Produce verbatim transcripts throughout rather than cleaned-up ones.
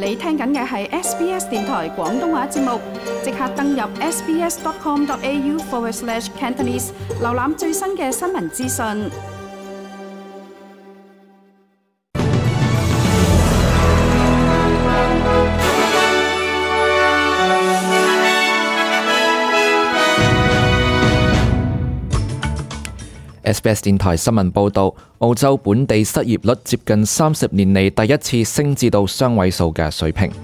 你聽緊嘅係 S B S 電台廣東話節目，即刻登入 sbs.com.au forward slash Cantonese， 瀏覽最新嘅新聞資訊。 S B S 電台新聞報導，澳洲本地失業率接近三十年嚟第一次升至到雙位數嘅水平。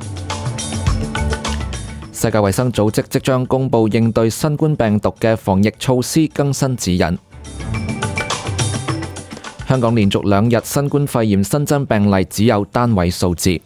世界衛生組織即將公布應對新冠病毒嘅防疫措施更新指引。香港連續兩日新冠肺炎新增病例只有單位數字。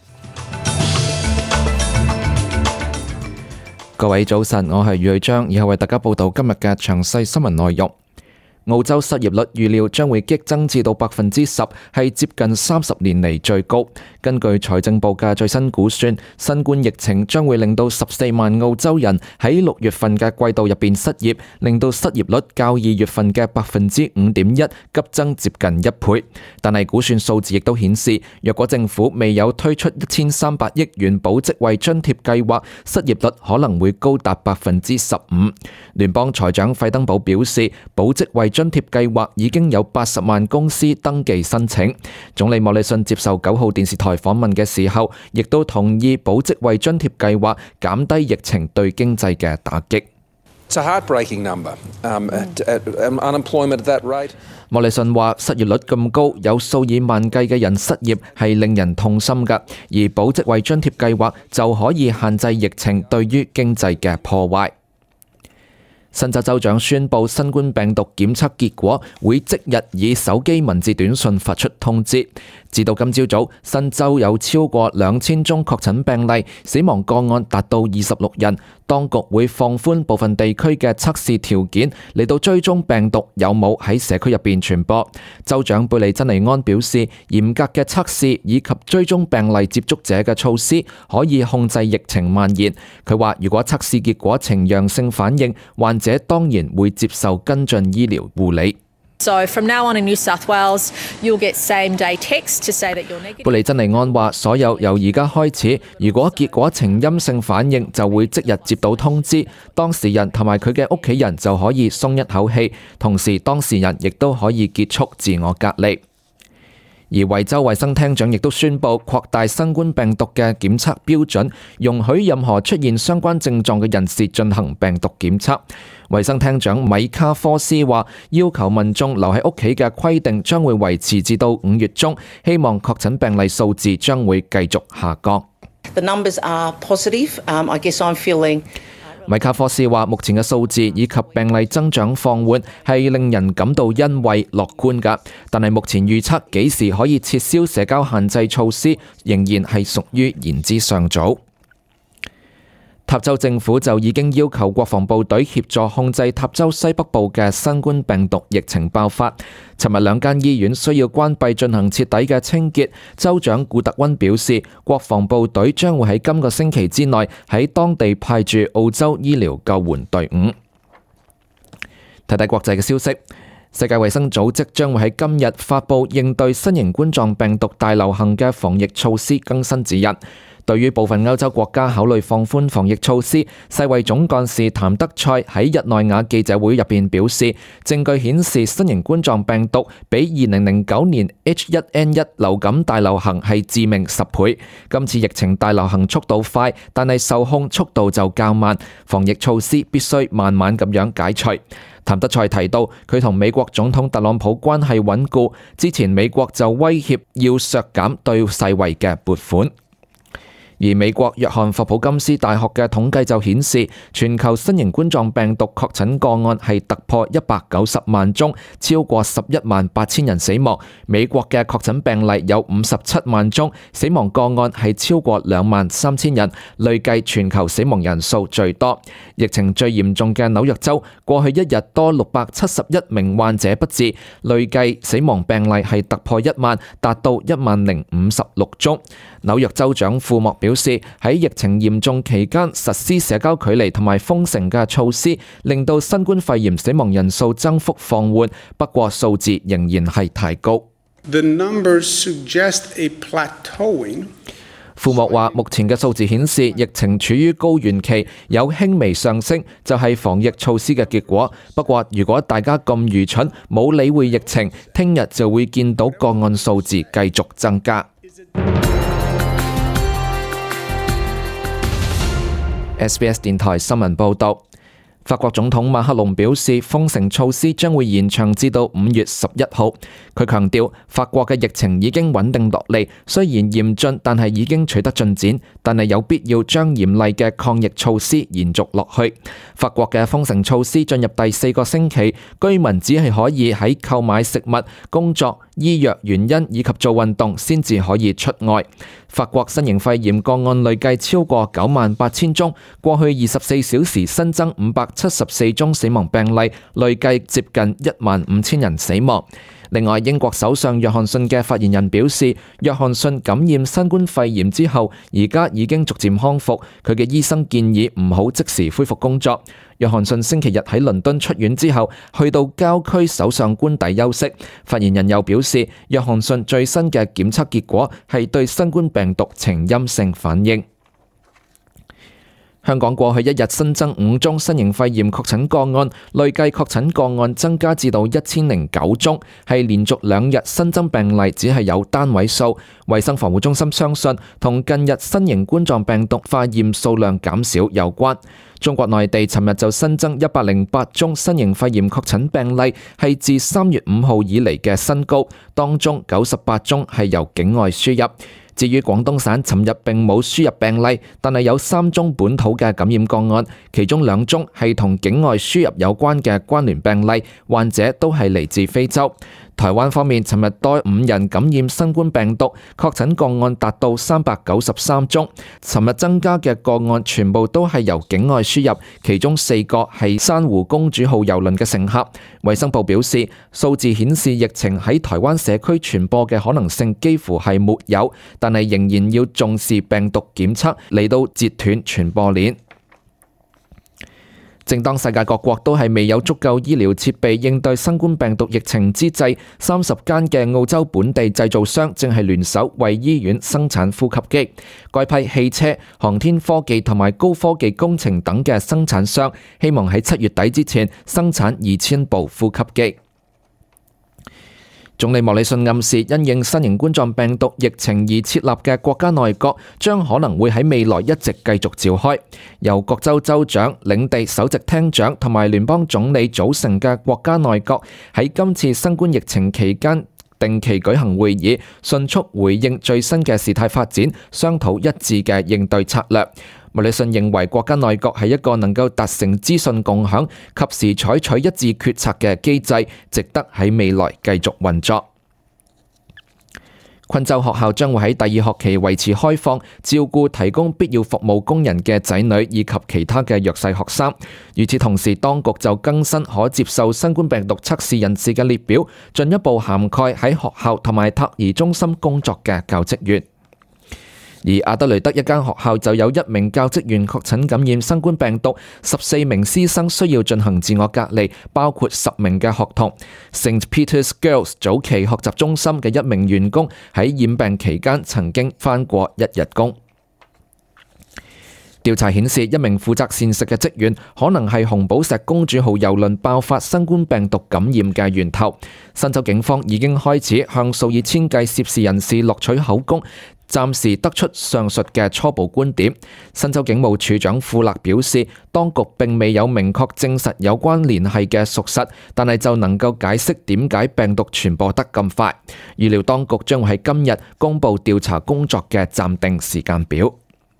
各位早晨，我係余偉章，以後為大家報道今日嘅詳細新聞內容。澳洲失業率預料將會激增至到百分之十，係接近三十年嚟最高。根據財政部嘅最新估算，新冠疫情將會令到十四萬澳洲人喺六月份嘅季度入邊失業，令到失業率較二月份嘅百分之五點一急增接近一倍。但係估算數字亦都顯示，若果政府未有推出一千三百億元保職位津貼計劃，失業率可能會高達百分之十五。聯邦財長費登堡表示，保職位津貼計劃已經有八十萬公司登記申請。總理莫里遜接受九號電視台訪問嘅時候，亦都同意保職位津貼計劃減低疫情對經濟嘅打擊。 It's a heartbreaking number. Um, at, at, um, unemployment at that rate. 莫里遜話：失業率咁高，有數以萬計嘅人失業，係令人痛心㗎。而保職位津貼計劃就可以限制疫情對於經濟嘅破壞。新州州長宣布，新冠病毒檢測結果會即日以手機文字短信發出通知。至到今朝早，新州有超過兩千宗確診病例，死亡個案達到二十六人。當局會放寬部分地區嘅測試條件，嚟到追蹤病毒有冇喺社區入邊傳播。州長貝利珍尼安表示，嚴格嘅測試以及追蹤病例接觸者嘅措施可以控制疫情蔓延。佢話，如果測試結果呈陽性反應，患者當然會接受跟進醫療護理。 So from now on in New South Wales, you'll get same-day text to say that you're negative. 貝利珍尼安話：所有由而家開始，如果結果呈陰性反應，就會即日接到通知，當事人同埋佢嘅屋企人就可以鬆一口氣，同時當事人亦都可以結束自我隔離。而維州衛生廳長亦都宣布擴大新冠病毒嘅檢測標準，容許任何出現相關症狀嘅人士進行病毒檢測。衛生廳長米卡科斯話，要求民眾留喺屋企嘅規定將會維持至到五月中，希望確診病例數字將會繼續下降。 The numbers are positive. Um, I guess I'm feeling. 米卡科斯話：目前嘅數字以及病例增長放緩係令人感到欣慰樂觀㗎，但係目前預測幾時可以撤銷社交限制措施，仍然係屬於言之尚早。塔州政府就已經要求國防部隊協助控制塔州西北部嘅新冠病毒疫情爆發。尋日兩間醫院需要關閉進行徹底嘅清潔。州長古特溫表示，國防部隊將會喺今個星期之內喺當地派駐澳洲醫療救援隊伍。睇睇國際嘅消息，世界衛生組織將會喺今日發布應對新型冠狀病毒大流行嘅防疫措施更新指引。對於部分歐洲國家考慮放寬防疫措施，世衛總幹事譚德塞喺日內瓦記者會入邊表示，證據顯示新型冠狀病毒比二零零九年 H 一 N 一 流感大流行係致命十倍。今次疫情大流行速度快，但係受控速度就較慢，防疫措施必須慢慢咁樣解除。譚德塞提到，佢同美國總統特朗普關係穩固，之前美國就威脅要削減對世衛嘅撥款。而美國約翰霍普金斯大學嘅統計就顯示，全球新型冠狀病毒確診個案係突破一百九十萬宗，超過十一萬八千人死亡。美國嘅確診病例有五十七萬宗，死亡個案係超過兩萬三千人，累計全球死亡人數最多。疫情最嚴重嘅紐約州，過去一日多六百七十一名患者不治，累計死亡病例係突破一萬，達到一萬零五十六宗。紐約州長庫莫表示，喺疫情嚴重期間實施社交距離同埋封城嘅措施，令到新冠肺炎死亡人數增幅放緩，不過數字仍然係太高。 The numbers suggest a plateauing. 庫莫話：目前嘅數字顯示疫情處於高原期，有輕微上升，就係防疫措施嘅結果。不過，如果大家咁愚蠢，冇理會疫情，聽日就會見到個案數字繼續增加。S B S 電台新聞報導。法國總統馬克龍表示，封城措施將會延長至到五月十一號。佢強調，法國嘅疫情已經穩定落嚟，雖然嚴峻，但係已經取得進展，但係有必要將嚴厲嘅抗疫措施延續落去。法國嘅封城措施進入第四個星期，居民只係可以喺購買食物、工作、醫藥原因以及做運動先至可以出外。法國新型肺炎個案累計超過九萬八千宗，過去二十四小時新增五百七十四宗死亡病例，累計接近一萬五千人死亡。另外，英國首相約翰遜嘅發言人表示，約翰遜感染新冠肺炎之後，而家已經逐漸康復。佢嘅醫生建議唔好即時恢復工作。約翰遜星期日喺倫敦出院之後，去到郊區首相官邸休息。發言人又表示，約翰遜最新嘅檢測結果係對新冠病毒呈陰性反應。香港過去一日新增五宗新型肺炎確診個案，累計確診個案增加至到一千零九宗，係連續兩日新增病例只係有單位數。衛生防護中心相信同近日新型冠狀病毒化驗數量減少有關。中國內地尋日就新增一百零八宗新型肺炎確診病例，係自三月五號以嚟嘅新高，當中九十八宗係由境外輸入。至於廣東省，尋日並冇輸入病例，但係有三宗本土嘅感染個案，其中兩宗係同境外輸入有關嘅關聯病例，患者都係嚟自非洲。台灣方面，尋日多五人感染新冠病毒，確診個案達到三百九十三宗。尋日增加嘅個案全部都係由境外輸入，其中四個係珊瑚公主號郵輪嘅乘客。衛生部表示，數字顯示疫情喺台灣社區傳播嘅可能性幾乎係沒有，但係仍然要重視病毒檢測嚟到截斷傳播鏈。正當世界各國都係未有足夠醫療設備應對新冠病毒疫情之際，三十間嘅澳洲本地製造商正係聯手為醫院生產呼吸機。該批汽車、航天科技同埋高科技工程等嘅生產商，希望喺七月底之前生產二千部呼吸機。總理莫里遜暗示，因應新型冠狀病毒疫情而設立嘅國家內閣將可能會喺未來一直繼續召開。由各州州長、領地首席廳長同埋聯邦總理組成嘅國家內閣喺今次新冠疫情期間定期舉行會議，迅速回應最新嘅事態發展，商討一致嘅應對策略。莫里遜認為國家內閣係一個能夠達成資訊共享、及時採取一致決策嘅機制，值得喺未來繼續運作。昆州學校將會喺第二學期維持開放，照顧提供必要服務工人嘅仔女以及其他嘅弱勢學生。與此同時，當局就更新可接受新冠病毒測試人士嘅列表，進一步涵蓋喺學校同埋托兒中心工作嘅教職員。而阿德雷德一間學校就有一名教職員確診感染新冠病毒，十四名師生需要進行自我隔離，包括十名嘅學童。Saint Peter's Girls 早期學習中心嘅一名員工喺染病期間曾經返過一日工。調查顯示，一名負責膳食嘅職員可能係紅寶石公主號郵輪爆發新冠病毒感染嘅源頭。新州警方已經開始向數以千計涉事人士錄取口供，暫時得出上述嘅初步觀點。新州警務處長庫勒表示，當局並未有明確證實有關聯繫嘅屬實，但係就能夠解釋點解病毒傳播得咁快。預料當局將會喺今日公佈調查工作嘅暫定時間表。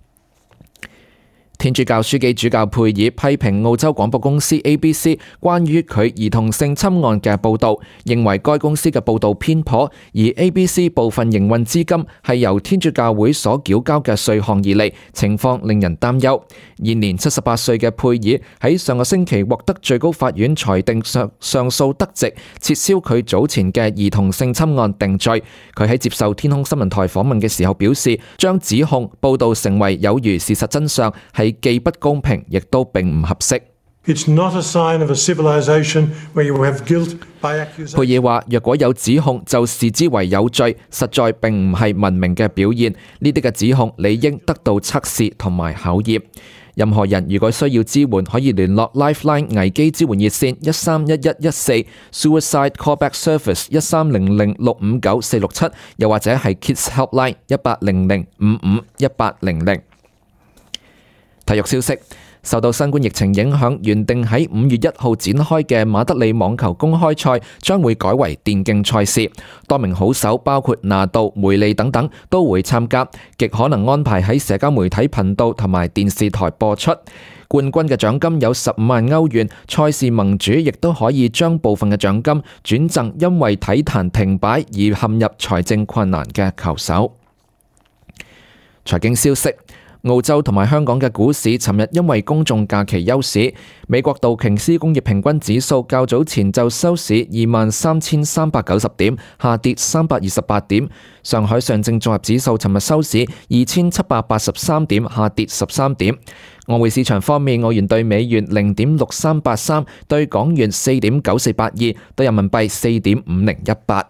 天主教樞機主教佩爾批評澳洲廣播公司 A B C 關於佢兒童性侵案嘅報導，認為該公司嘅報導偏頗，而 A B C 部分營運資金係由天主教會所繳交嘅稅項而嚟，情況令人擔憂。現年七十八歲嘅佩爾喺上個星期獲得最高法院裁定上上訴得直，撤銷佢早前嘅兒童性侵案定罪。佢喺接受天空新聞台訪問嘅時候表示，將指控報導成為有如事實真相係既不公平，亦都並唔合適。 It's not a sign of a civilization where you have guilt by accusation. 佩爾話：若果有指控就視之為有罪，實在並唔係文明嘅表現。呢啲嘅指控理應得到測試同埋考驗。任何人如果需要支援，可以聯絡 Lifeline 危機支援熱線一三一一一四、Suicide Callback Service 一三零零六五九四六七，又或者係 Kids Helpline 一八零零五五一八零零。體育消息。受到新冠疫情影響，原定喺五月一號展開嘅馬德里網球公開賽將會改為電競賽事，多名好手包括拿度、梅利等等都會參加，極可能安排喺社交媒體頻道同埋電視台播出。冠軍嘅獎金有十五萬歐元，賽事盟主亦都可以將部分嘅獎金轉贈因為體壇停擺而陷入財政困難嘅球手。財經消息。澳洲同埋香港嘅股市尋日因為公眾假期休市，美國道瓊斯工業平均指數較早前就收市二萬三千三百九十點，下跌三百二十八點。上海上證綜合指數尋日收市二千七百八十三點，下跌十三點。外匯市場方面，澳元對美元零點六三八三，對港元四點九四八二，對人民幣四點五零一八。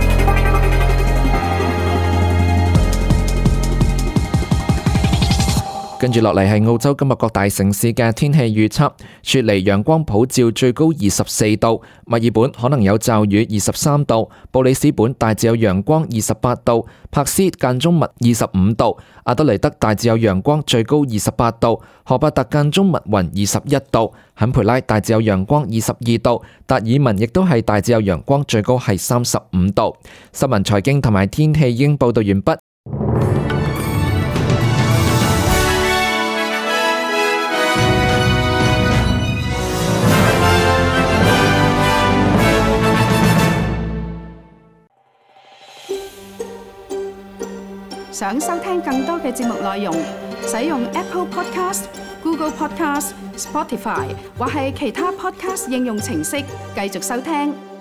跟住落嚟係澳洲今日各大城市嘅天氣預測：雪梨陽光普照，最高二十四度；墨爾本可能有驟雨，二十三度；布里斯本大致有陽光，二十八度；珀斯間中密，二十五度；阿德雷德大致有陽光，最高二十八度；荷伯特間中密雲，二十一度；坎培拉大致有陽光，二十二度；達爾文亦都係大致有陽光，最高係三十五度。新聞財經同埋天氣已經報道完畢。 想收聽更多嘅節目內容，使用 Apple Podcast、Google Podcast、Spotify 或係其他 Podcast 應用程式繼續收聽。